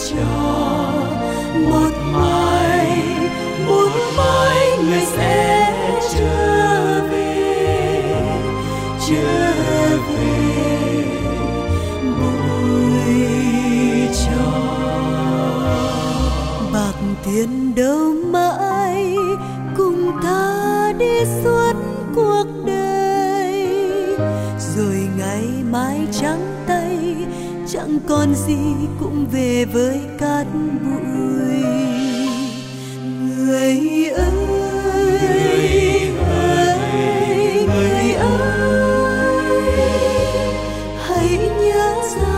trò. Một mai người sẽ trở về bụi trò. Bạc tiền đâu mãi cùng ta đi suốt cuộc đời, rồi ngày mai trắng tay chẳng còn gì cũng về với cát bụi. Người ơi, người ơi, hãy nhớ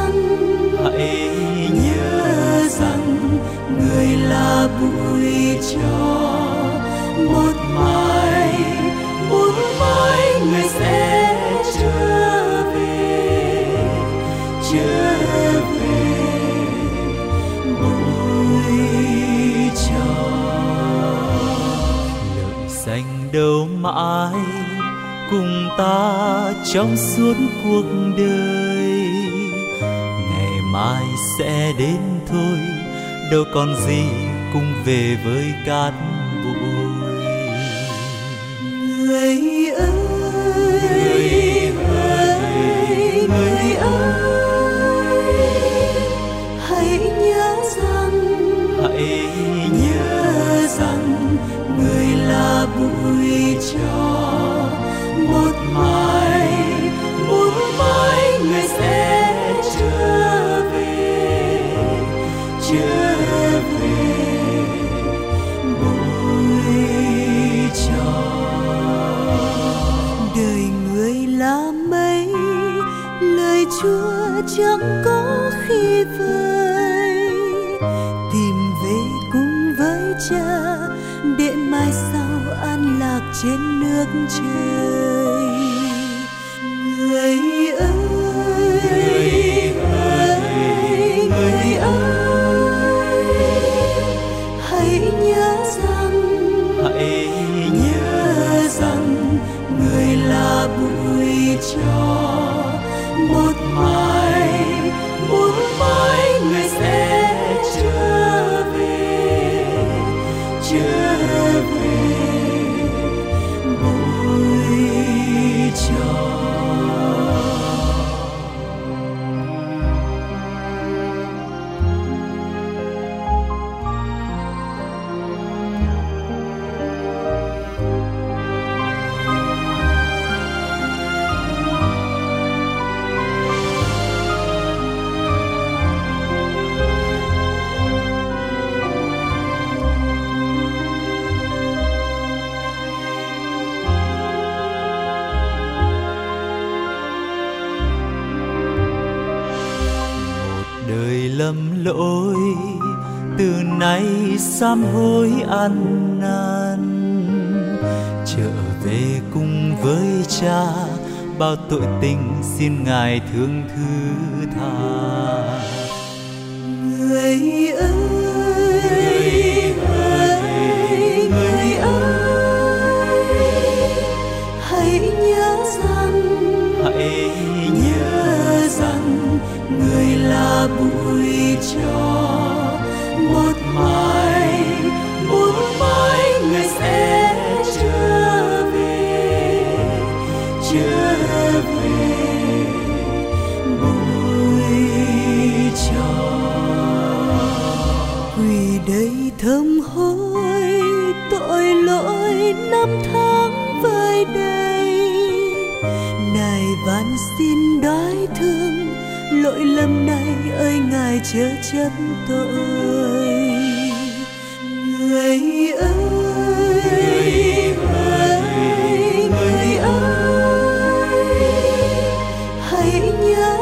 rằng người là bụi trò. Một mai người sẽ trở về bụi trò. Lời dành đâu mãi cùng ta trong suốt cuộc đời, ngày mai sẽ đến thôi, đâu còn gì cùng về với cát bụi. Người ơi, người ơi, hãy nhớ rằng người là bụi trò. Một mai người sẽ trở về bụi trò. Đời người là mây, lời Chúa chẳng có khi vơi. Tìm về cùng với Cha để mai sau an lạc trên nước trời. Người ơi, người ơi, hãy nhớ rằng người là bụi trò. Một mai người sẽ trở về bụi trò. Đời lầm lỗi từ nay sám hối ăn năn, trở về cùng với Cha bao tội tình xin Ngài thương thứ tha. Người ơi, người ơi, hãy nhớ rằng người là bụi trò. Một mai người sẽ trở về bụi trò. Quỳ đây thầm hối tội lỗi năm tháng vơi đầy, Ngài van xin đoái thương lỗi lầm này ơi Ngài chớ chấp tội. Người ơi, người ơi, hãy nhớ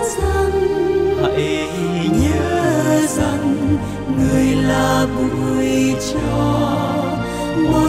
rằng người là bụi trò. Một